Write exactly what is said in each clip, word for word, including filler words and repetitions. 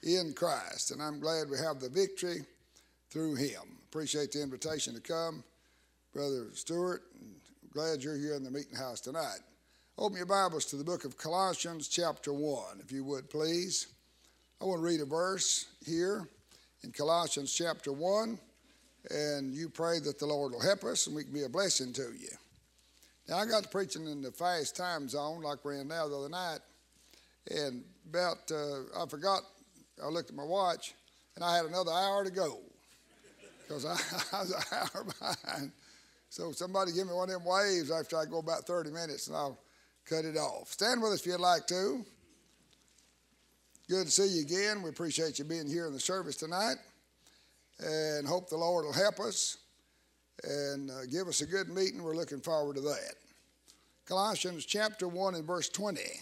in Christ. And I'm glad we have the victory through him. Appreciate the invitation to come. Brother Stewart, glad you're here in the meeting house tonight. Open your Bibles to the book of Colossians chapter one, if you would please. I want to read a verse here in Colossians chapter one, and you pray that the Lord will help us and we can be a blessing to you. Now, I got to preaching in the fast time zone like we're in now the other night, and about, uh, I forgot, I looked at my watch, and I had another hour to go because I, I was an hour behind. So somebody give me one of them waves after I go about thirty minutes, and I'll cut it off. Stand with us if you'd like to. Good to see you again. We appreciate you being here in the service tonight, and hope the Lord will help us and uh, give us a good meeting. We're looking forward to that. Colossians chapter one and verse twenty.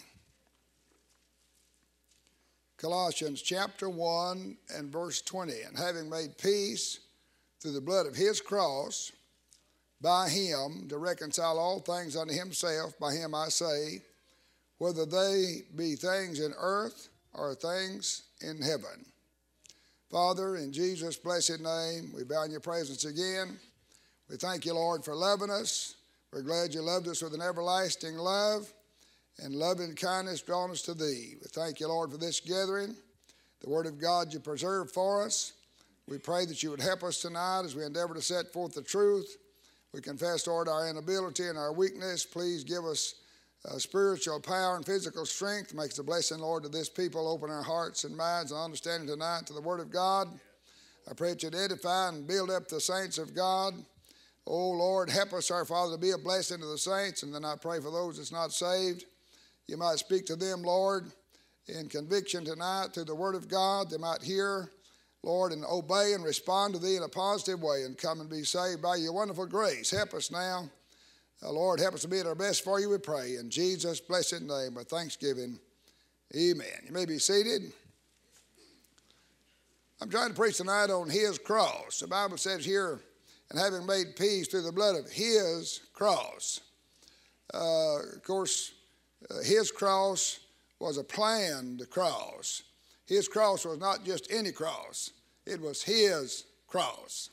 Colossians chapter one and verse twenty. And having made peace through the blood of his cross, by him to reconcile all things unto himself, by him I say, whether they be things in earth or things in heaven. Father, in Jesus' blessed name, we bow in your presence again. We thank you, Lord, for loving us. We're glad you loved us with an everlasting love, and loving kindness drawn us to thee. We thank you, Lord, for this gathering, the word of God you preserved for us. We pray that you would help us tonight as we endeavor to set forth the truth. We confess, Lord, our inability and our weakness. Please give us uh, spiritual power and physical strength. Make us a blessing, Lord, to this people. Open our hearts and minds and understanding tonight to the word of God. I pray that you'd edify and build up the saints of God. Oh, Lord, help us, our Father, to be a blessing to the saints. And then I pray for those that's not saved. You might speak to them, Lord, in conviction tonight through the word of God. They might hear, Lord, and obey and respond to thee in a positive way and come and be saved by your wonderful grace. Help us now. Uh, Lord, help us to be at our best for you, we pray. In Jesus' blessed name, with thanksgiving, amen. You may be seated. I'm trying to preach tonight on his cross. The Bible says here, and having made peace through the blood of his cross. Uh, of course, uh, his cross was a planned cross. His cross was not just any cross. It was his cross.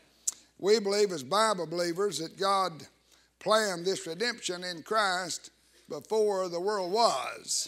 We believe as Bible believers that God planned this redemption in Christ before the world was.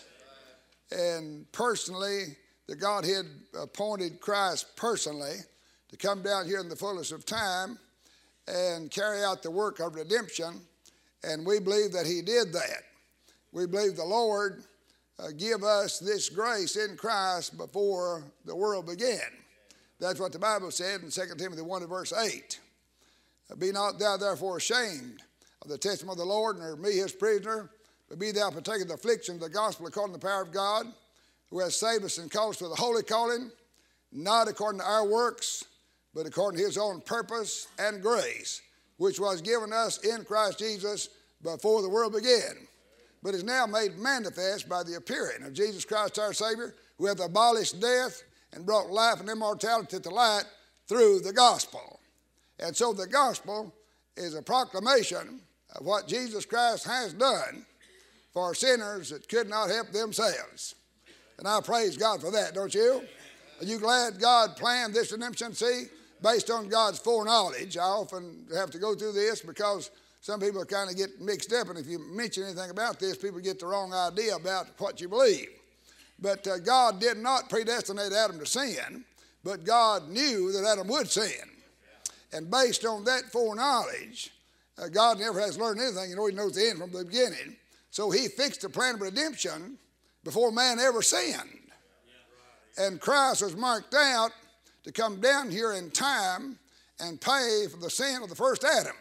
And personally, the Godhead appointed Christ personally to come down here in the fullness of time and carry out the work of redemption. And we believe that he did that. We believe the Lord Uh, give us this grace in Christ before the world began. That's what the Bible said in Second Timothy one and verse eight. Be not thou therefore ashamed of the testimony of the Lord, nor me his prisoner, but be thou partaker of the affliction of the gospel according to the power of God, who has saved us and called us to the holy calling, not according to our works, but according to his own purpose and grace, which was given us in Christ Jesus before the world began, but is now made manifest by the appearing of Jesus Christ our Savior, who hath abolished death and brought life and immortality to light through the gospel. And so the gospel is a proclamation of what Jesus Christ has done for sinners that could not help themselves. And I praise God for that, don't you? Are you glad God planned this redemption? See, based on God's foreknowledge. I often have to go through this because some people kind of get mixed up, and if you mention anything about this, people get the wrong idea about what you believe. But uh, God did not predestinate Adam to sin, but God knew that Adam would sin. And based on that foreknowledge, uh, God never has learned anything. You know, he knows the end from the beginning. So he fixed the plan of redemption before man ever sinned. And Christ was marked out to come down here in time and pay for the sin of the first Adam.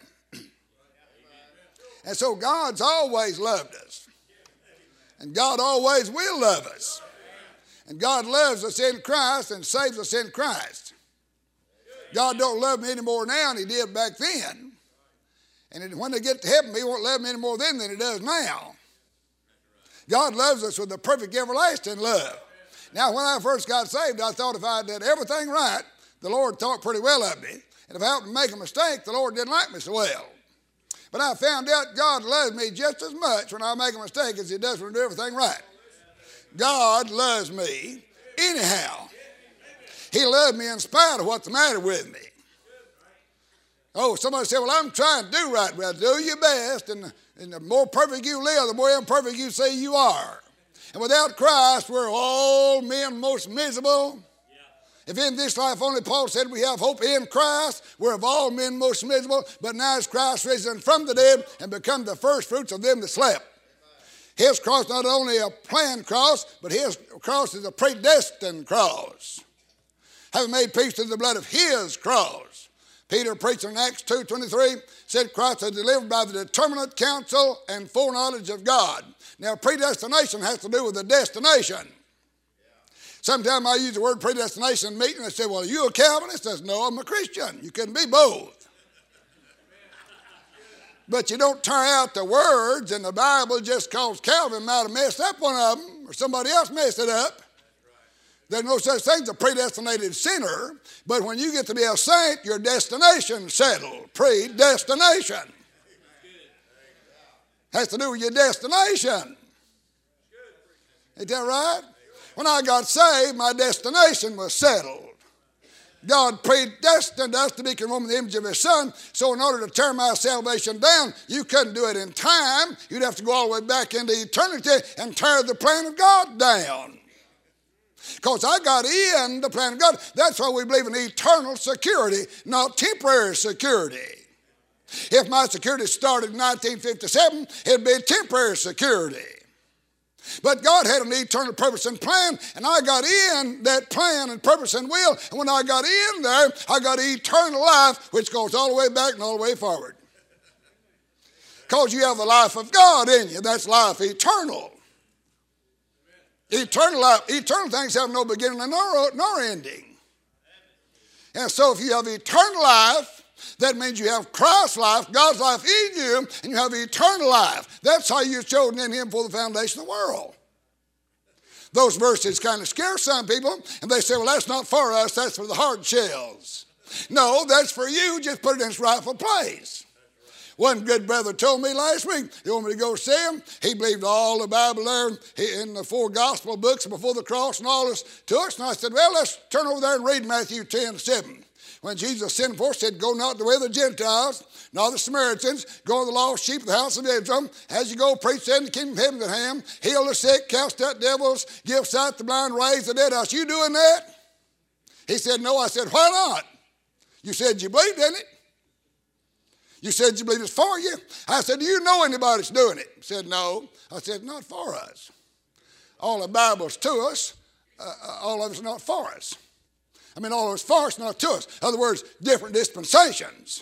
And so God's always loved us. And God always will love us. And God loves us in Christ and saves us in Christ. God don't love me any more now than he did back then. And when they get to heaven, he won't love me any more then than he does now. God loves us with a perfect everlasting love. Now, when I first got saved, I thought if I did everything right, the Lord thought pretty well of me. And if I happened to make a mistake, the Lord didn't like me so well. But I found out God loves me just as much when I make a mistake as he does when I do everything right. God loves me anyhow. He loved me in spite of what's the matter with me. Oh, somebody said, well, I'm trying to do right. Well, do your best, and, and the more perfect you live, the more imperfect you say you are. And without Christ, we're all men most miserable. Yeah. If in this life only Paul said we have hope in Christ, we're of all men most miserable. But now is Christ risen from the dead and become the first fruits of them that slept. Amen. His cross not only a planned cross, but his cross is a predestined cross. Having made peace through the blood of his cross. Peter preached in Acts two twenty-three, said Christ is delivered by the determinate counsel and foreknowledge of God. Now, predestination has to do with the destination. Yeah. Sometimes I use the word predestination in meeting, and they say, well, are you a Calvinist? I says, no, I'm a Christian. You couldn't be both. But you don't tear out the words in the Bible just because Calvin might have messed up one of them or somebody else messed it up. There's no such thing as a predestinated sinner, but when you get to be a saint, your destination settled. Predestination. Has to do with your destination. Ain't that right? When I got saved, my destination was settled. God predestined us to be conformed in the image of his Son, so in order to tear my salvation down, you couldn't do it in time. You'd have to go all the way back into eternity and tear the plan of God down. Because I got in the plan of God. That's why we believe in eternal security, not temporary security. If my security started in nineteen fifty-seven, it'd be temporary security. But God had an eternal purpose and plan, and I got in that plan and purpose and will. And when I got in there, I got eternal life, which goes all the way back and all the way forward. Because you have the life of God in you. That's life eternal. Eternal life, eternal things have no beginning nor, nor ending. And so if you have eternal life, that means you have Christ's life, God's life in you, and you have eternal life. That's how you're chosen in him for the foundation of the world. Those verses kind of scare some people, and they say, well, that's not for us, that's for the hard shells. No, that's for you, just put it in its rightful place. One good brother told me last week, he wanted me to go see him. He believed all the Bible there in the four gospel books before the cross and all this to us. And I said, well, let's turn over there and read Matthew ten seven. When Jesus sent forth, said, go not the way of the Gentiles, nor the Samaritans, go to the lost sheep of the house of Israel. As you go, preach in the kingdom of heaven at hand, heal the sick, cast out devils, give sight to the blind, raise the dead. Are you doing that? He said, no. I said, why not? You said you believed in it. You said you believe it's for you. I said, do you know anybody that's doing it? He said, no. I said, not for us. All the Bible's to us. Uh, all of it's not for us. I mean, all of it's for us, not to us. In other words, different dispensations.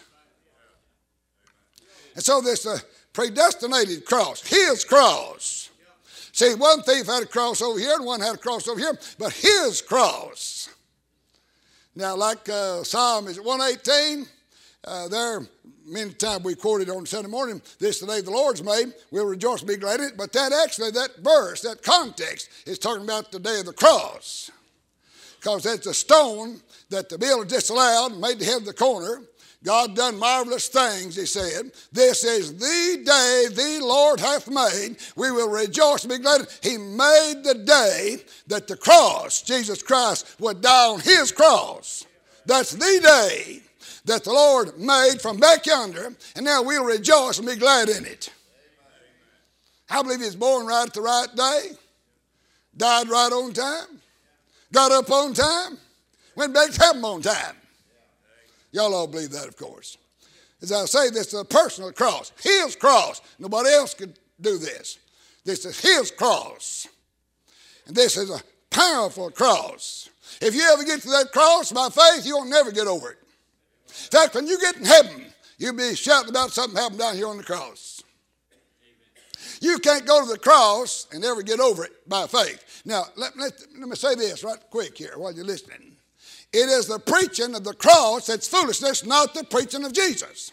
And so this uh, predestinated cross, his cross. See, one thief had a cross over here and one had a cross over here, but his cross. Now, like uh, Psalm is one eighteen, uh, there many times we quoted on Sunday morning, this the day the Lord's made, we'll rejoice and be glad in it. But that actually, that verse, that context is talking about the day of the cross. Because that's a stone that the builder disallowed and made to head the corner. God done marvelous things, he said. This is the day the Lord hath made. We will rejoice and be glad. He made the day that the cross, Jesus Christ, would die on his cross. That's the day that the Lord made from back yonder, and now we'll rejoice and be glad in it. I believe he was born right at the right day, died right on time, got up on time, went back to heaven on time. Y'all all believe that, of course. As I say, this is a personal cross, his cross. Nobody else could do this. This is his cross. And this is a powerful cross. If you ever get to that cross by faith, you'll never get over it. In fact, when you get in heaven, you'll be shouting about something happened down here on the cross. You can't go to the cross and never get over it by faith. Now, let, let, let me say this right quick here while you're listening. It is the preaching of the cross that's foolishness, not the preaching of Jesus.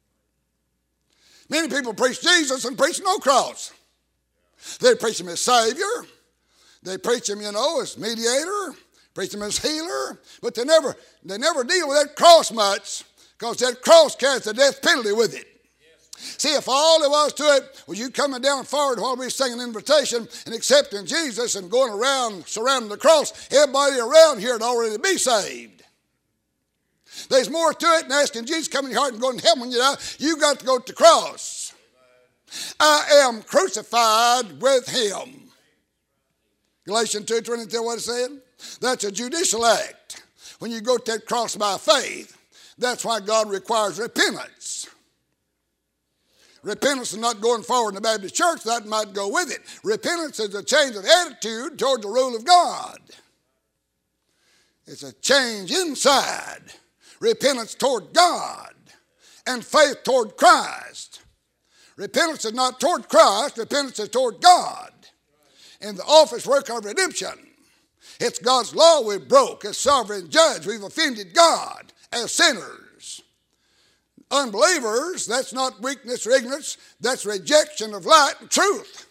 Many people preach Jesus and preach no cross. They preach him as Savior. They preach him, you know, as mediator. Preach him as healer. But they never, they never deal with that cross much because that cross carries the death penalty with it. See, if all there was to it was you coming down forward while we sing an invitation and accepting Jesus and going around surrounding the cross, everybody around here would already be saved. There's more to it than asking Jesus to come in your heart and going to heaven when you die. You got to go to the cross. I am crucified with him. Galatians two twenty-two, what it said? That's a judicial act. When you go to that cross by faith, that's why God requires repentance. Repentance is not going forward in the Baptist church. That might go with it. Repentance is a change of attitude toward the rule of God. It's a change inside. Repentance toward God and faith toward Christ. Repentance is not toward Christ. Repentance is toward God and the office work of redemption. It's God's law we broke as sovereign judge. We've offended God as sinners. Unbelievers, that's not weakness or ignorance. That's rejection of light and truth.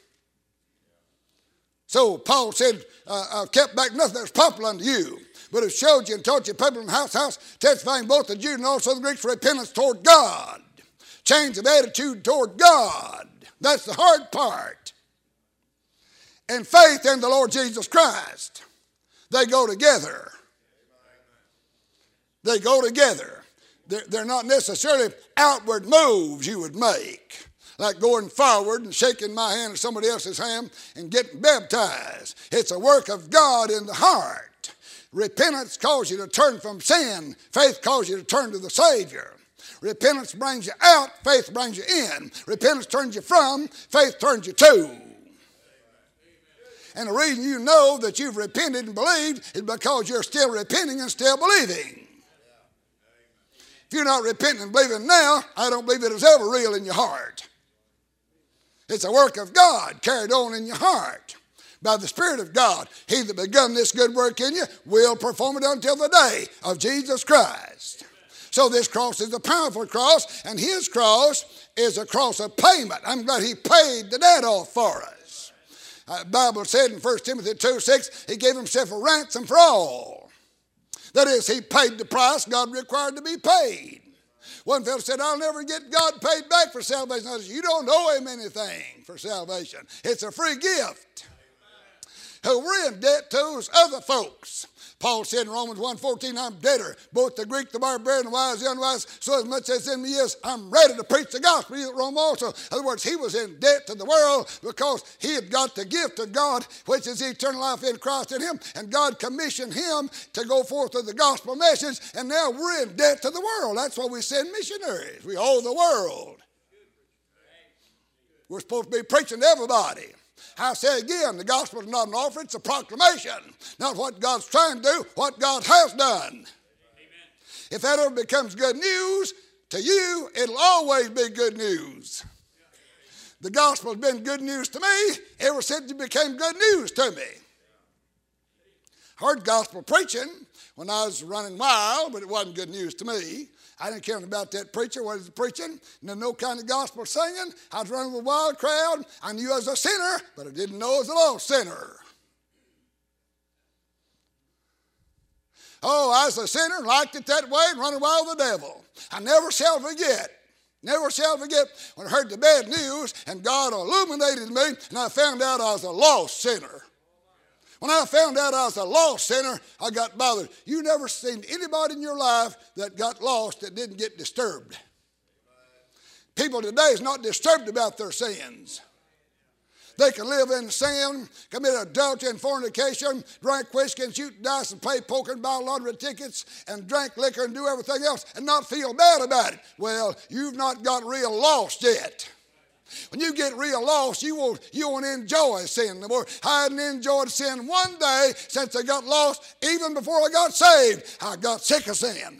So Paul said, uh, I've kept back nothing that's popular unto you, but have showed you and taught you people in house house, testifying both the Jews and also the Greeks repentance toward God. Change of attitude toward God. That's the hard part. And faith in the Lord Jesus Christ. They go together. They go together. They're, they're not necessarily outward moves you would make, like going forward and shaking my hand or somebody else's hand and getting baptized. It's a work of God in the heart. Repentance calls you to turn from sin. Faith calls you to turn to the Savior. Repentance brings you out. Faith brings you in. Repentance turns you from. Faith turns you to. And the reason you know that you've repented and believed is because you're still repenting and still believing. If you're not repenting and believing now, I don't believe it is ever real in your heart. It's a work of God carried on in your heart by the Spirit of God. He that begun this good work in you will perform it until the day of Jesus Christ. So this cross is a powerful cross, and his cross is a cross of payment. I'm glad he paid the debt off for us. Uh, the Bible said in First Timothy two six, he gave himself a ransom for all. That is, he paid the price God required to be paid. One fellow said, I'll never get God paid back for salvation. I said, you don't owe him anything for salvation. It's a free gift. Who we're in debt to those other folks. Paul said in Romans one fourteen, I'm debtor, both the Greek, the barbarian, the wise, the unwise, so as much as in me is, I'm ready to preach the gospel at Rome also. In other words, he was in debt to the world because he had got the gift of God, which is eternal life in Christ in him, and God commissioned him to go forth with the gospel message, and now we're in debt to the world. That's why we send missionaries. We owe the world. We're supposed to be preaching to everybody. I say again, the gospel is not an offer, it's a proclamation. Not what God's trying to do, what God has done. Amen. If that ever becomes good news to you, it'll always be good news. The gospel has been good news to me ever since it became good news to me. I heard gospel preaching when I was running wild, but it wasn't good news to me. I didn't care about that preacher, what he was preaching. No, no kind of gospel singing. I was running with a wild crowd. I knew I was a sinner, but I didn't know I was a lost sinner. Oh, I was a sinner, liked it that way, and running wild with the devil. I never shall forget. Never shall forget when I heard the bad news, and God illuminated me, and I found out I was a lost sinner. When I found out I was a lost sinner, I got bothered. You never seen anybody in your life that got lost that didn't get disturbed. People today is not disturbed about their sins. They can live in sin, commit adultery and fornication, drink whiskey and shoot dice and play poker and buy lottery tickets and drink liquor and do everything else and not feel bad about it. Well, you've not got real lost yet. When you get real lost, you won't, you won't enjoy sin no more. I hadn't enjoyed sin one day since I got lost. Even before I got saved, I got sick of sin.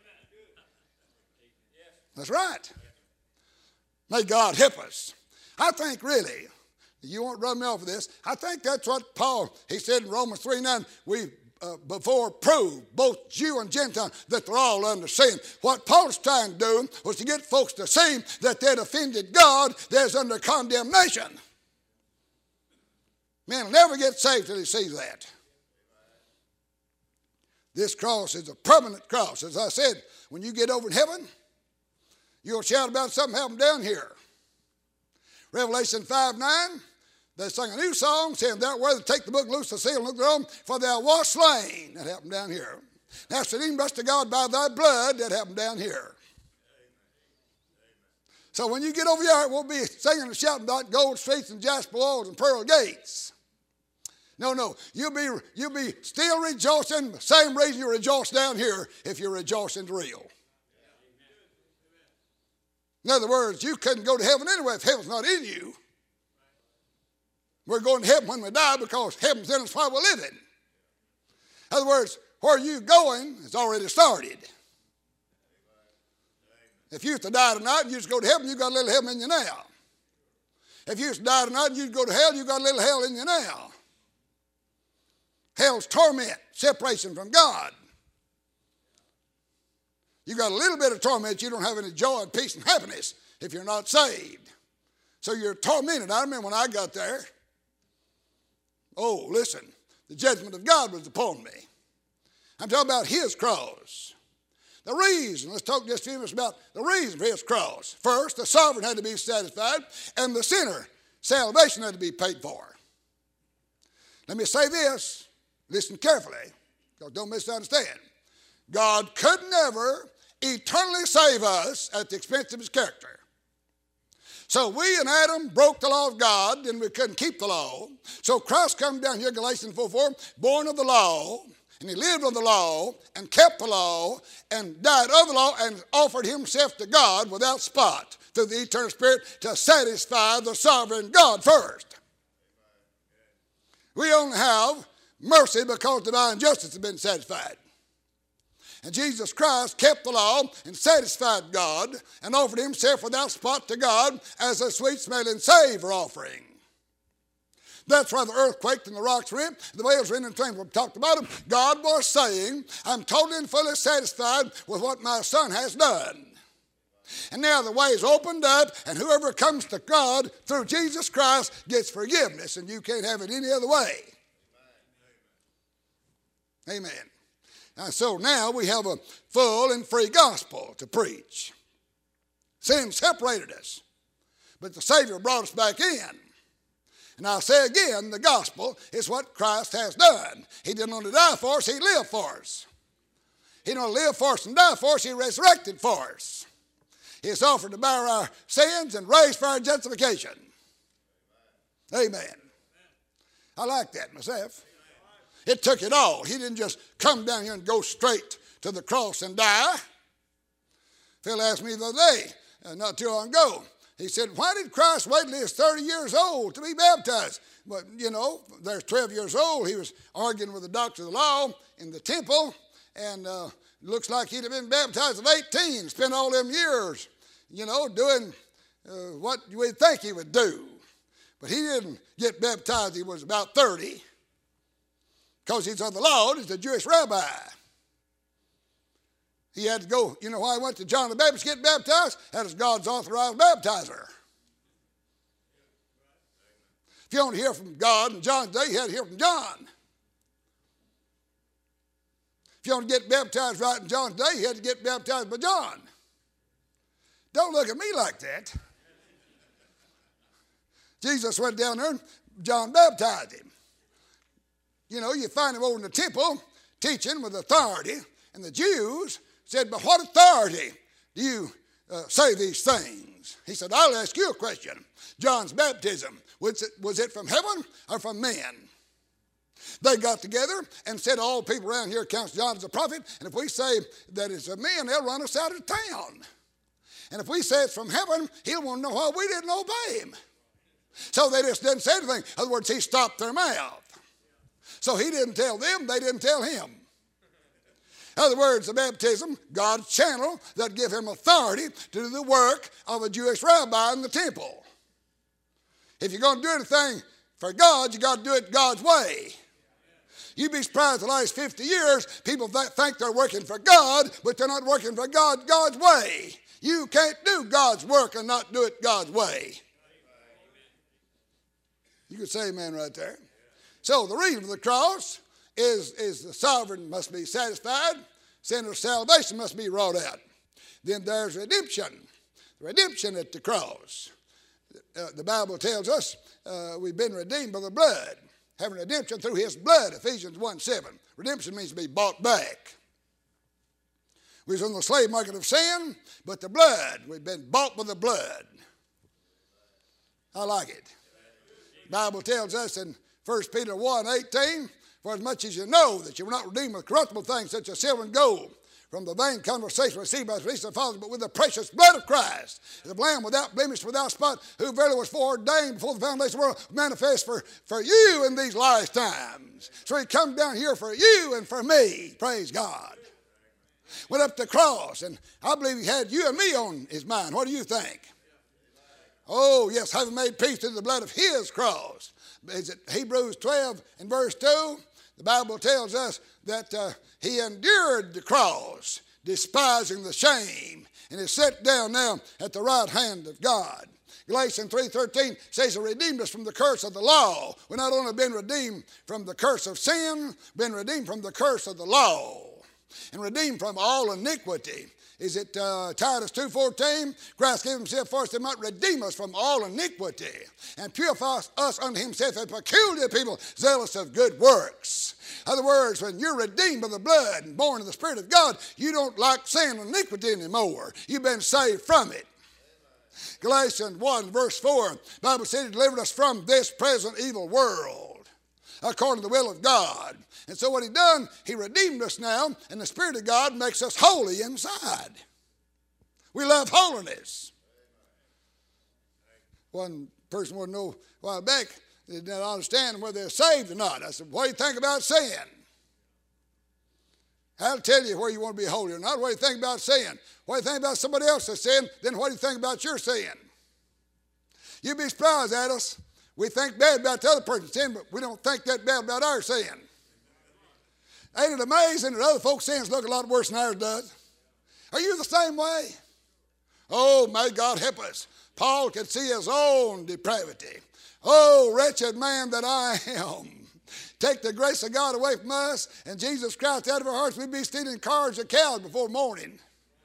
That's right. May God help us. I think really, you won't rub me off of this, I think that's what Paul, he said in Romans three nine, we Uh, before proved, both Jew and Gentile, that they're all under sin. What Paul's trying to do was to get folks to see that they'd offended God, they're under condemnation. Man will never get saved till he sees that. This cross is a permanent cross. As I said, when you get over in heaven, You'll shout about something happened down here. Revelation five nine, they sang a new song saying, "That where they take the book, loose the seal, and look thereon, for thou wast slain." That happened down here. That's redeemed us to God by thy blood. That happened down here. So when you get over here, it won't be singing and shouting about gold streets and jasper walls and pearl gates. No, no. You'll be, you'll be still rejoicing, the same reason you rejoice down here if your rejoicing's real. In other words, you couldn't go to heaven anyway if heaven's not in you. We're going to heaven when we die because heaven's in us while we're living. In other words, where you're going has already started. If you used to die tonight and you just go to heaven, you got a little heaven in you now. If you used to die tonight and you go to hell, you got a little hell in you now. Hell's torment, separation from God. You got a little bit of torment, you don't have any joy and peace and happiness if you're not saved. So you're tormented. I remember when I got there. Oh, listen, the judgment of God was upon me. I'm talking about his cross. The reason, let's talk just a few minutes about the reason for his cross. First, the sovereign had to be satisfied, and the sinner, salvation had to be paid for. Let me say this, listen carefully, because don't misunderstand. God could never eternally save us at the expense of his character. So we and Adam broke the law of God, and we couldn't keep the law. So Christ come down here, Galatians four four, born of the law, and he lived on the law, and kept the law, and died of the law, and offered himself to God without spot through the eternal Spirit to satisfy the sovereign God first. We only have mercy because divine justice has been satisfied. And Jesus Christ kept the law and satisfied God and offered himself without spot to God as a sweet-smelling savor offering. That's why the earth quaked and the rocks rent, the waves ran and things. We talked about them. God was saying, I'm totally and fully satisfied with what my son has done. And now the way is opened up, and whoever comes to God through Jesus Christ gets forgiveness, and you can't have it any other way. Amen. And so now we have a full and free gospel to preach. Sin separated us, but the Savior brought us back in. And I'll say again, the gospel is what Christ has done. He didn't only die for us, he lived for us. He didn't only live for us and die for us, he resurrected for us. He has offered to bear our sins and raised for our justification. Amen. I like that myself. It took it all. He didn't just come down here and go straight to the cross and die. Phil asked me the other day, uh, not too long ago, he said, why did Christ wait till he was thirty years old to be baptized? But, you know, there's twelve years old. He was arguing with the doctor of the law in the temple, and uh, looks like he'd have been baptized at eighteen, spent all them years, you know, doing uh, what you would think he would do. But he didn't get baptized. He was about thirty. Because he's of the law, he's a Jewish rabbi. He had to go, you know why he went to John the Baptist to get baptized? That is God's authorized baptizer. If you want to hear from God in John's day, you had to hear from John. If you want to get baptized right in John's day, you had to get baptized by John. Don't look at me like that. Jesus went down there and John baptized him. You know, you find him over in the temple teaching with authority, and the Jews said, but what authority do you uh, say these things? He said, I'll ask you a question. John's baptism, was it, was it from heaven or from men? They got together and said, all people around here count John as a prophet, and if we say that it's a man, they'll run us out of town. And if we say it's from heaven, he'll want to know why we didn't obey him. So they just didn't say anything. In other words, he stopped their mouth. So he didn't tell them, they didn't tell him. In other words, the baptism, God's channel that give him authority to do the work of a Jewish rabbi in the temple. If you're going to do anything for God, you got to do it God's way. You'd be surprised the last fifty years, people that think they're working for God, but they're not working for God God's way. You can't do God's work and not do it God's way. You could say amen right there. So the reason for the cross is, is the sovereign must be satisfied, sinner's salvation must be wrought out. Then there's redemption. Redemption at the cross. Uh, the Bible tells us uh, we've been redeemed by the blood, having redemption through his blood, Ephesians one seven. Redemption means to be bought back. We was on the slave market of sin, but the blood, we've been bought by the blood. I like it. The Bible tells us in First Peter one eighteen, for as much as you know that you were not redeemed with corruptible things such as silver and gold, from the vain conversation received by the tradition of fathers, but with the precious blood of Christ, the Lamb without blemish, without spot, who verily was foreordained before the foundation of the world, manifest for, for you in these last times. So he come down here for you and for me. Praise God. Went up the cross, and I believe he had you and me on his mind. What do you think? Oh, yes, having made peace through the blood of his cross. Is it Hebrews twelve and verse two? The Bible tells us that uh, he endured the cross, despising the shame, and is set down now at the right hand of God. Galatians three thirteen says he redeemed us from the curse of the law. We've not only been redeemed from the curse of sin, been redeemed from the curse of the law, and redeemed from all iniquity. Is it uh, Titus two fourteen? Christ gave himself for us that might redeem us from all iniquity and purify us unto himself a peculiar people, zealous of good works. In other words, when you're redeemed by the blood and born of the Spirit of God, you don't like sin and iniquity anymore. You've been saved from it. Galatians one verse four, the Bible said he delivered us from this present evil world, according to the will of God. And so what he done, he redeemed us now, and the Spirit of God makes us holy inside. We love holiness. One person wanted to know a while back, they did not understand whether they're saved or not. I said, what do you think about sin? I'll tell you where you want to be holy or not. What do you think about sin? What do you think about somebody else's sin? Then what do you think about your sin? You'd be surprised at us. We think bad about the other person's sin, but we don't think that bad about our sin. Ain't it amazing that other folks' sins look a lot worse than ours does? Are you the same way? Oh, may God help us. Paul could see his own depravity. Oh, wretched man that I am. Take the grace of God away from us and Jesus Christ out of our hearts, we'd be stealing cars or cows before morning.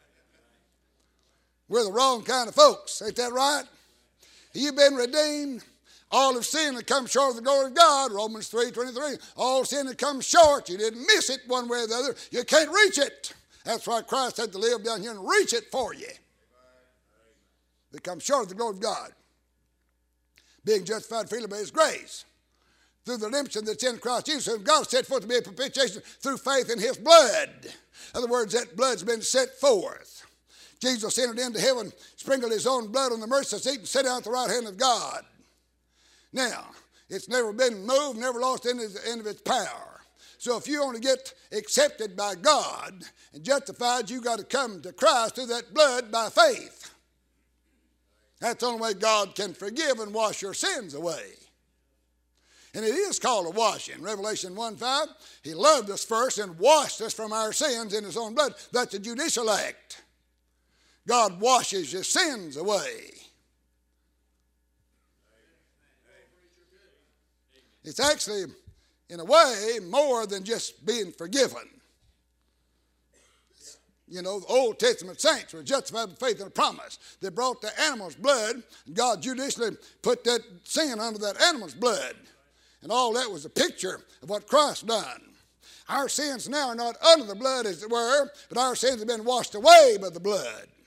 We're the wrong kind of folks. Ain't that right? You've been redeemed. All have sinned and come short of the glory of God, Romans three twenty-three. All sin and come short. You didn't miss it one way or the other. You can't reach it. That's why Christ had to live down here and reach it for you. They come short of the glory of God. Being justified freely by his grace, through the redemption that's in Christ Jesus, whom God set forth to be a propitiation through faith in his blood. In other words, that blood's been set forth. Jesus entered into heaven, sprinkled his own blood on the mercy seat, and sat down at the right hand of God. Now, it's never been moved, never lost any of its power. So if you want to get accepted by God and justified, you've got to come to Christ through that blood by faith. That's the only way God can forgive and wash your sins away. And it is called a washing. Revelation one five, he loved us first and washed us from our sins in his own blood. That's a judicial act. God washes your sins away. It's actually, in a way, more than just being forgiven. You know, the Old Testament saints were justified by faith in a promise. They brought the animal's blood, and God judicially put that sin under that animal's blood. And all that was a picture of what Christ done. Our sins now are not under the blood, as it were, but our sins have been washed away by the blood.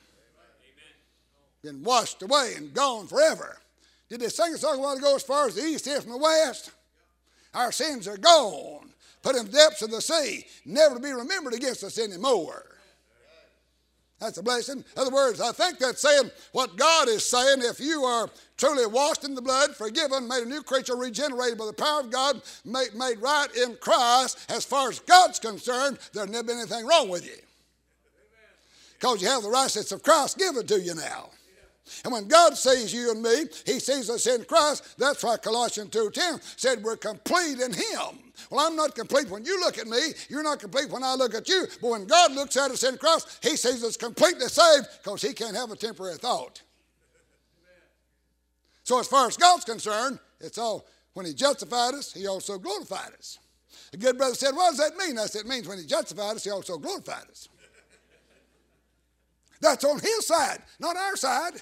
Amen. Been washed away and gone forever. Did they sing a song a while ago, as far as the east is from the west? Our sins are gone, put in the depths of the sea, never to be remembered against us anymore. That's a blessing. In other words, I think that's saying what God is saying. If you are truly washed in the blood, forgiven, made a new creature, regenerated by the power of God, made, made right in Christ, as far as God's concerned, there's never been anything wrong with you. Because you have the righteousness of Christ given to you now. And when God sees you and me, he sees us in Christ. That's why Colossians two ten said we're complete in him. Well, I'm not complete when you look at me. You're not complete when I look at you. But when God looks at us in Christ, he sees us completely saved because he can't have a temporary thought. So as far as God's concerned, it's all, when he justified us, he also glorified us. A good brother said, what does that mean? I said, it means when he justified us, he also glorified us. That's on his side, not our side.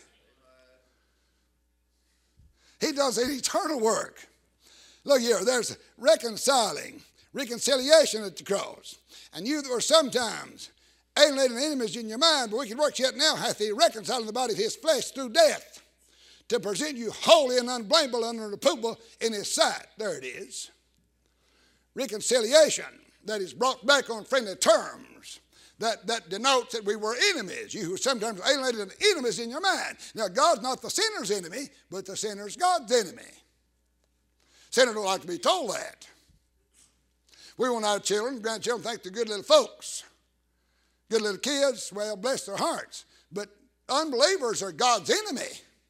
He does an eternal work. Look here, there's reconciling, reconciliation at the cross. And you that were sometimes alienating enemies in your mind, but wicked works yet now hath he reconciled in the body of his flesh through death, to present you holy and unblameable and unreprovable in his sight. There it is. Reconciliation, that is brought back on friendly terms. That, that denotes that we were enemies. You who sometimes alienated enemies in your mind. Now, God's not the sinner's enemy, but the sinner's God's enemy. Sinners don't like to be told that. We want our children, grandchildren, think they're good little folks. Good little kids, well, bless their hearts. But unbelievers are God's enemy.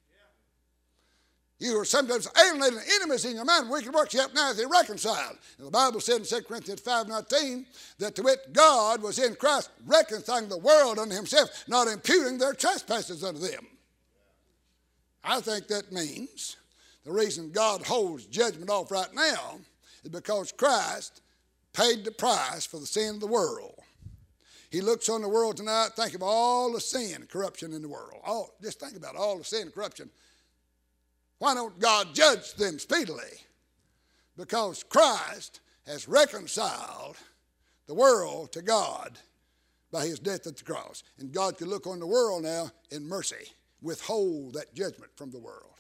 You are sometimes alienating enemies in your mind. Wicked works yet now they reconciled. And the Bible said in Second Corinthians five nineteen that to wit God was in Christ reconciling the world unto himself, not imputing their trespasses unto them. I think that means the reason God holds judgment off right now is because Christ paid the price for the sin of the world. He looks on the world tonight, think of all the sin and corruption in the world. All, just think about all the sin and corruption. Why don't God judge them speedily? Because Christ has reconciled the world to God by his death at the cross. And God can look on the world now in mercy, withhold that judgment from the world.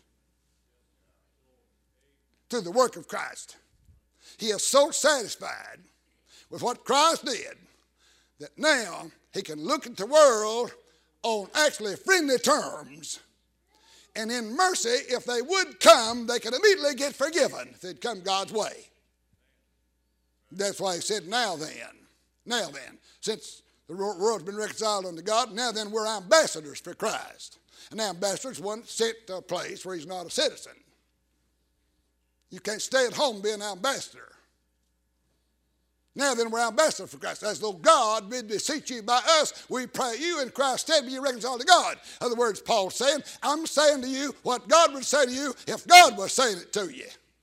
Through the work of Christ. He is so satisfied with what Christ did that now he can look at the world on actually friendly terms. And in mercy, if they would come, they could immediately get forgiven if they'd come God's way. That's why he said, now then, now then, since the world's been reconciled unto God, now then we're ambassadors for Christ. An ambassador is one sent to a place where he's not a citizen. You can't stay at home and be an ambassador. Now then, we're ambassadors for Christ. As though God bid beseech you by us, we pray you in Christ's stead be you reconciled to God. In other words, Paul's saying, I'm saying to you what God would say to you if God was saying it to you.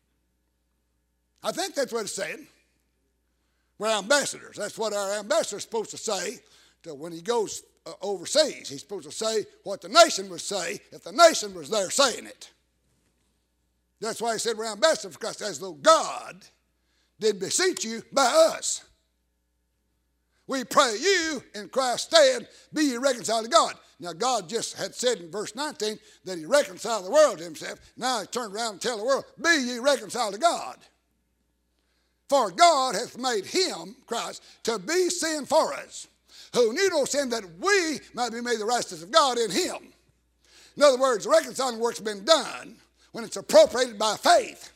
I think that's what it's saying. We're ambassadors. That's what our ambassador is supposed to say to when he goes uh, overseas. He's supposed to say what the nation would say if the nation was there saying it. That's why he said we're ambassadors for Christ, as though God did beseech you by us. We pray you in Christ's stead, be ye reconciled to God. Now God just had said in verse nineteen that he reconciled the world to himself. Now he turned around and tell the world, be ye reconciled to God. For God hath made him, Christ, to be sin for us, who knew no sin, that we might be made the righteousness of God in him. In other words, the reconciling work's been done when it's appropriated by faith.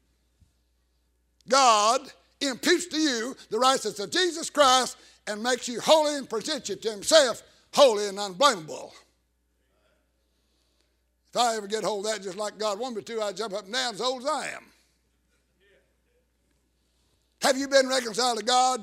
God imputes to you the righteousness of Jesus Christ and makes you holy and presents you to himself holy and unblameable. If I ever get hold of that just like God wanted me to, I'd jump up and down as old as I am. Have you been reconciled to God?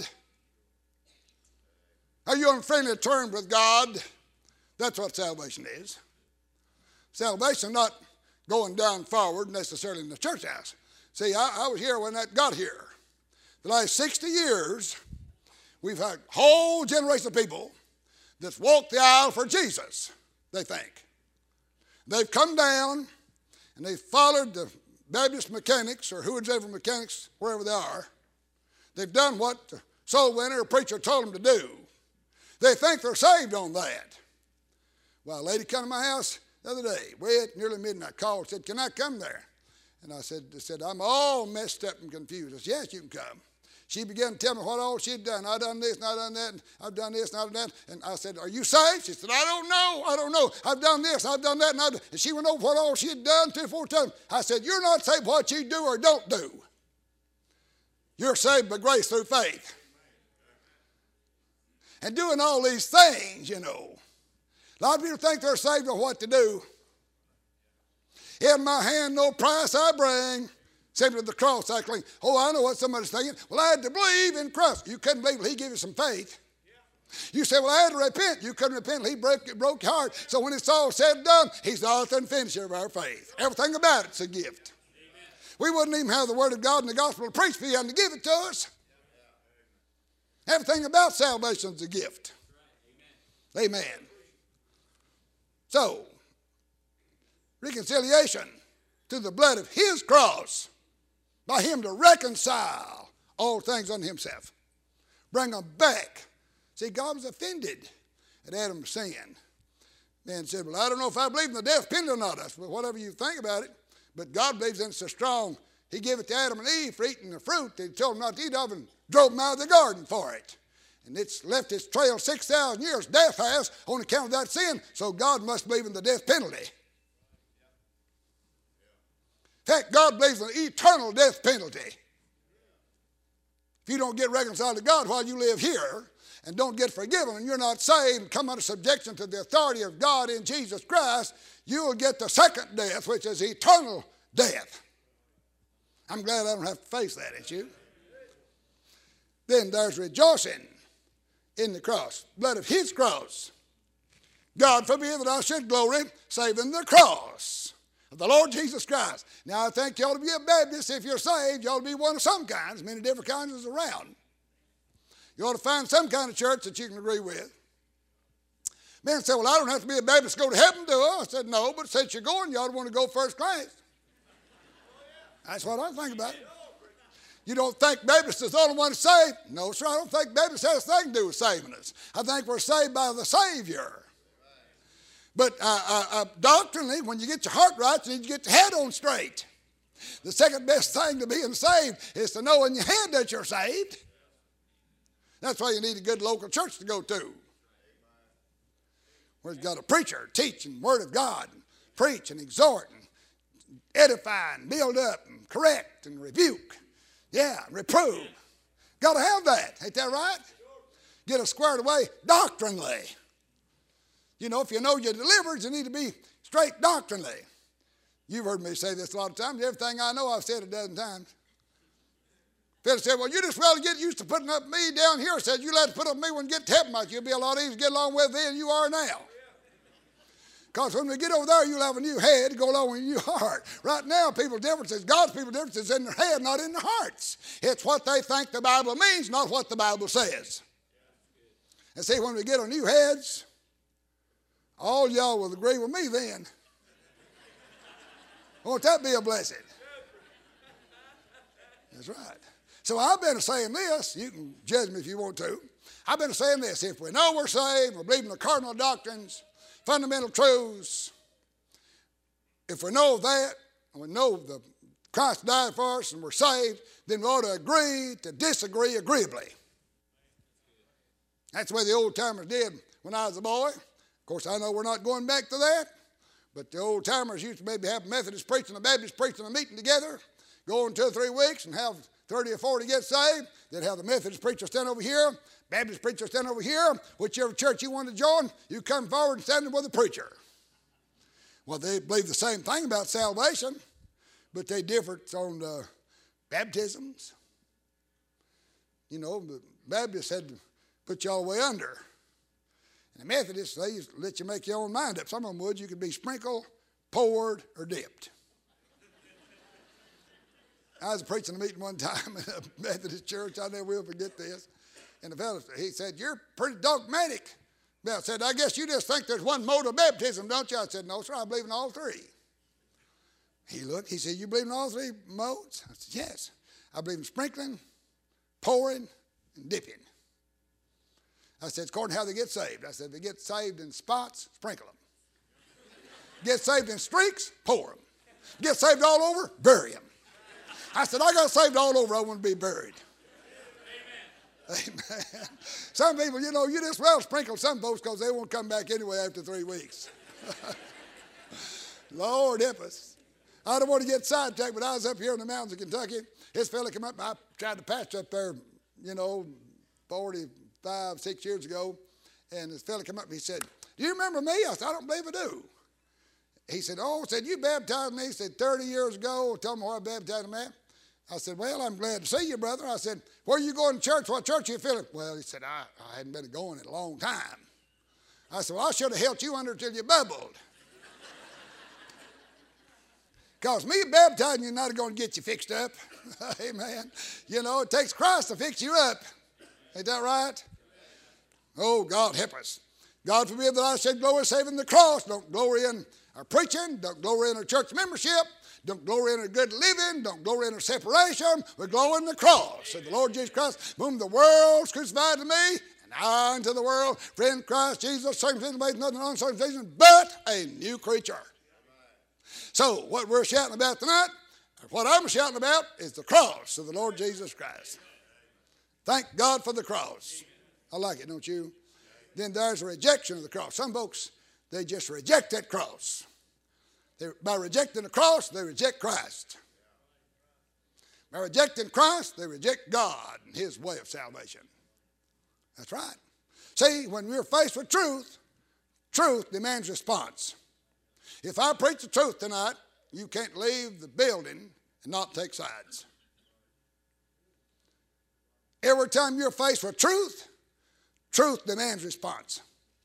Are you on friendly terms with God? That's what salvation is. Salvation not going down forward necessarily in the church house. See, I, I was here when that got here. The last sixty years, we've had a whole generation of people that's walked the aisle for Jesus, they think. They've come down and they've followed the Baptist mechanics or whoever mechanics, wherever they are. They've done what the soul winner or preacher told them to do. They think they're saved on that. Well, a lady come to my house the other day, way at nearly midnight, called and said, can I come there? And I said, I said, I'm all messed up and confused. I said, yes, you can come. She began to tell me what all she'd done. I've done this and I've done that, and I've done this and I've done that. And I said, are you saved? She said, I don't know. I don't know. I've done this, I've done that. And, I've done. And she went over what all she had done three or four times. I said, you're not saved what you do or don't do. You're saved by grace through faith. And doing all these things, you know. A lot of people think they're saved by what to do. In my hand no price I bring, except to the cross I cling. Oh, I know what somebody's thinking. Well, I had to believe in Christ. You couldn't believe, well, he gave you some faith. You say, well, I had to repent. You couldn't repent. He broke, broke your heart. So when it's all said and done, he's the author and finisher of our faith. Everything about it's a gift. Amen. We wouldn't even have the word of God and the gospel to preach if he hadn't to give it to us. Everything about salvation is a gift. Amen. Amen. So, reconciliation to the blood of his cross, by him to reconcile all things unto himself. Bring them back. See, God was offended at Adam's sin. Man said, well, I don't know if I believe in the death penalty or not. I said, well, whatever you think about it. But God believes in it so strong, he gave it to Adam and Eve for eating the fruit that he told them not to eat of and drove them out of the garden for it. And it's left its trail six thousand years. Death has on account of that sin, so God must believe in the death penalty. In fact, God believes in the eternal death penalty. If you don't get reconciled to God while you live here and don't get forgiven and you're not saved and come under subjection to the authority of God in Jesus Christ, you will get the second death, which is eternal death. I'm glad I don't have to face that, ain't you? Then there's rejoicing in the cross, blood of his cross. God forbid that I should glory save in the cross of the Lord Jesus Christ. Now, I think you ought to be a Baptist. If you're saved, you ought to be one of some kinds, many different kinds is around. You ought to find some kind of church that you can agree with. Man said, well, I don't have to be a Baptist to go to heaven, do I? I said, no, but since you're going, you ought to want to go first class. That's what I think about it. You don't think Baptist is the only one saved? No, sir, I don't think Baptist has a thing to do with saving us. I think we're saved by the Savior. But uh, uh, uh, doctrinally, when you get your heart right, you need to get your head on straight. The second best thing to being saved is to know in your head that you're saved. That's why you need a good local church to go to, where you've got a preacher teaching the Word of God, and preach and exhort and edify and build up and correct and rebuke. Yeah, reprove. Got to have that. Ain't that right? Get us squared away doctrinally. You know, if you know you're delivered, you need to be straight doctrinally. You've heard me say this a lot of times. Everything I know, I've said a dozen times. Phil said, well, you just well get used to putting up me down here. I said, you let to put up me when you get to heaven, you'll be a lot easier to get along with than you are now. Because when we get over there, you'll have a new head to go along with a new heart. Right now, people's differences, God's people's differences in their head, not in their hearts. It's what they think the Bible means, not what the Bible says. And see, when we get our new heads, all y'all will agree with me then. Won't that be a blessing? That's right. So I've been saying this. You can judge me if you want to. I've been saying this. If we know we're saved, we believe in the cardinal doctrines, fundamental truths, if we know that, and we know that Christ died for us and we're saved, then we ought to agree to disagree agreeably. That's the way the old timers did when I was a boy. Of course, I know we're not going back to that, but the old timers used to maybe have Methodist preaching and a Baptist preaching a meeting together, go in two or three weeks and have thirty or forty get saved. They'd have the Methodist preacher stand over here, Baptist preacher stand over here. Whichever church you want to join, you come forward and stand with the preacher. Well, they believe the same thing about salvation, but they differ on the baptisms. You know, the Baptists had to put you all the way under. And the Methodists, they used to let you make your own mind up. Some of them would. You could be sprinkled, poured, or dipped. I was preaching a meeting one time in a Methodist church. I never will forget this. And the fellow, he said, you're pretty dogmatic. I said, I guess you just think there's one mode of baptism, don't you? I said, no, sir, I believe in all three. He looked, he said, you believe in all three modes? I said, yes. I believe in sprinkling, pouring, and dipping. I said, it's according to how they get saved. I said, if they get saved in spots, sprinkle them. Get saved in streaks, pour them. Get saved all over, bury them. I said, I got saved all over, I want to be buried. Amen. Amen. Some people, you know, you just well sprinkle some folks because they won't come back anyway after three weeks. Lord help us. I don't want to get sidetracked, but I was up here in the mountains of Kentucky. This fella came up, I tried to pastor up there, you know, forty-five, six years ago. And this fella came up and he said, do you remember me? I said, I don't believe I do. He said, oh, said, you baptized me, he said, thirty years ago. Tell me where I baptized him at. I said, well, I'm glad to see you, brother. I said, where are you going to church? What church are you feeling? Well, he said, I, I hadn't been going in a long time. I said, well, I should have helped you under till you bubbled. Because me baptizing you not going to get you fixed up. Amen. You know, it takes Christ to fix you up. Ain't that right? Oh, God help us. God forbid that I should glory save in the cross. Don't glory in our preaching. Don't glory in our church membership. Don't glory in our good living. Don't glory in our separation. We glory in the cross of the Lord Jesus Christ, whom the world's crucified to me, and I unto the world. Friend Christ Jesus, circumcision made nothing uncircumcision, but a new creature. So what we're shouting about tonight, or what I'm shouting about, is the cross of the Lord Jesus Christ. Thank God for the cross. I like it, don't you? Then there's a rejection of the cross. Some folks, they just reject that cross. They, by rejecting the cross, they reject Christ. By rejecting Christ, they reject God and his way of salvation. That's right. See, when we're faced with truth, truth demands response. If I preach the truth tonight, you can't leave the building and not take sides. Every time you're faced with truth, truth demands response.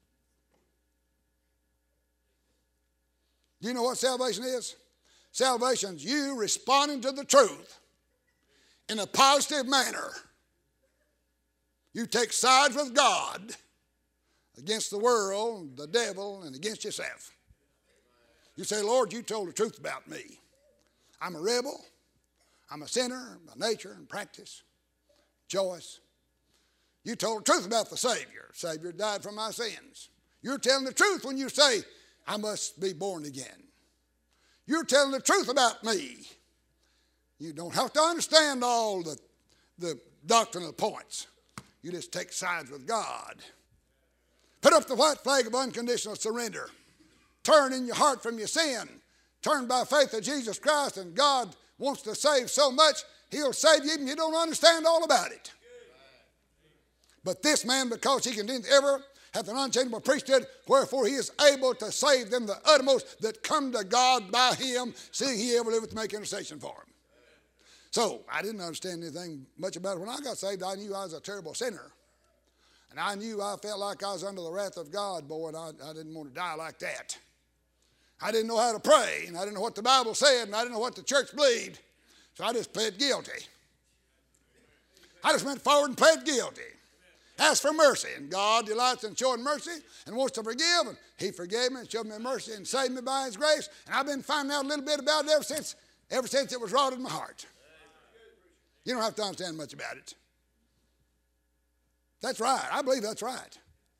Do you know what salvation is? Salvation is you responding to the truth in a positive manner. You take sides with God against the world, the devil, and against yourself. You say, Lord, you told the truth about me. I'm a rebel. I'm a sinner by nature and practice, choice. You told the truth about the Savior. The Savior died for my sins. You're telling the truth when you say, I must be born again. You're telling the truth about me. You don't have to understand all the, the doctrinal points. You just take sides with God. Put up the white flag of unconditional surrender. Turn in your heart from your sin. Turn by faith to Jesus Christ, and God wants to save so much, he'll save you even if you don't understand all about it. But this man, because he continues ever, hath an unchangeable priesthood, wherefore he is able to save them the uttermost that come to God by him, seeing he ever liveth to make intercession for them. So I didn't understand anything much about it. When I got saved, I knew I was a terrible sinner. And I knew I felt like I was under the wrath of God, boy, and I, I didn't want to die like that. I didn't know how to pray, and I didn't know what the Bible said, and I didn't know what the church believed. So I just pled guilty. I just went forward and pled guilty. Asked for mercy, and God delights in showing mercy and wants to forgive, and he forgave me and showed me mercy and saved me by his grace, and I've been finding out a little bit about it ever since, ever since it was wrought in my heart. You don't have to understand much about it. That's right. I believe that's right.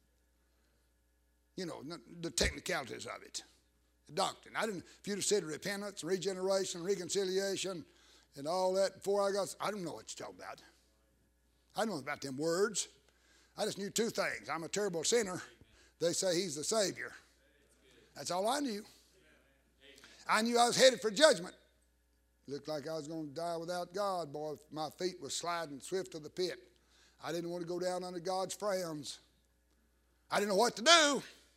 You know, the technicalities of it. The doctrine. I didn't, if you'd have said repentance, regeneration, reconciliation, and all that before I got, I don't know what you're talking about. I don't know about them words. I just knew two things. I'm a terrible sinner. They say he's the Savior. That's all I knew. I knew I was headed for judgment. Looked like I was going to die without God, boy. My feet were sliding swift to the pit. I didn't want to go down under God's frowns. I didn't know what to do.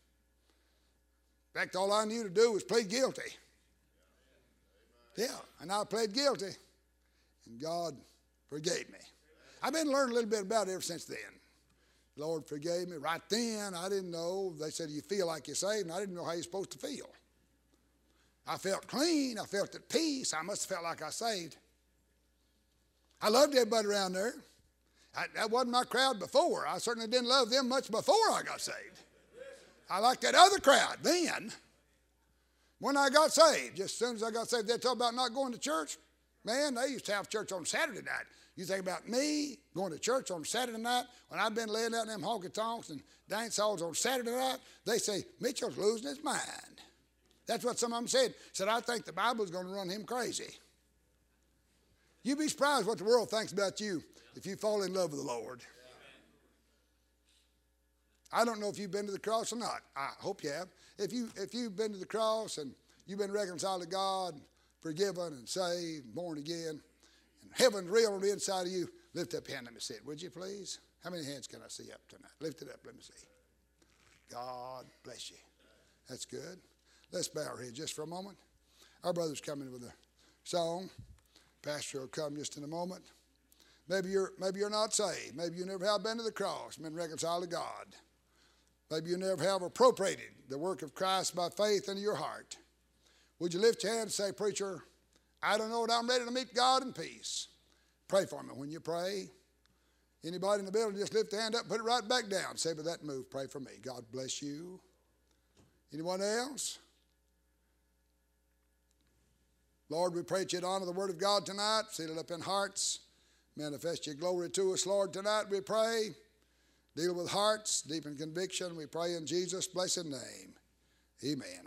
In fact, all I knew to do was plead guilty. Yeah, and I pled guilty, and God forgave me. I've been learning a little bit about it ever since then. The Lord forgave me. Right then, I didn't know. They said, you feel like you're saved, and I didn't know how you're supposed to feel. I felt clean. I felt at peace. I must have felt like I was saved. I loved everybody around there. I, that wasn't my crowd before. I certainly didn't love them much before I got saved. I liked that other crowd then. When I got saved, just as soon as I got saved, they talk about not going to church. Man, they used to have church on Saturday night. You think about me going to church on Saturday night when I've been laying out in them honky-tonks and dance halls on Saturday night, they say, Mitchell's losing his mind. That's what some of them said. Said, I think the Bible's going to run him crazy. You'd be surprised what the world thinks about you if you fall in love with the Lord. I don't know if you've been to the cross or not. I hope you have. If, you, if you've been to the cross and you've been reconciled to God, forgiven and saved, born again, and heaven's real on the inside of you, lift up your hand. Let me see it, would you please? How many hands can I see up tonight? Lift it up. Let me see. God bless you. That's good. Let's bow our heads just for a moment. Our brother's coming with a song. Pastor will come just in a moment. Maybe you're, maybe you're not saved. Maybe you never have been to the cross, been reconciled to God. Maybe you never have appropriated the work of Christ by faith into your heart. Would you lift your hand and say, Preacher, I don't know, but I'm ready to meet God in peace. Pray for me when you pray. Anybody in the building, just lift the hand up, put it right back down. Say, with that move, pray for me. God bless you. Anyone else? Lord, we pray that you'd honor the word of God tonight. Seal it up in hearts. Manifest your glory to us, Lord, tonight, we pray. Deal with hearts, deepen conviction. We pray in Jesus' blessed name. Amen.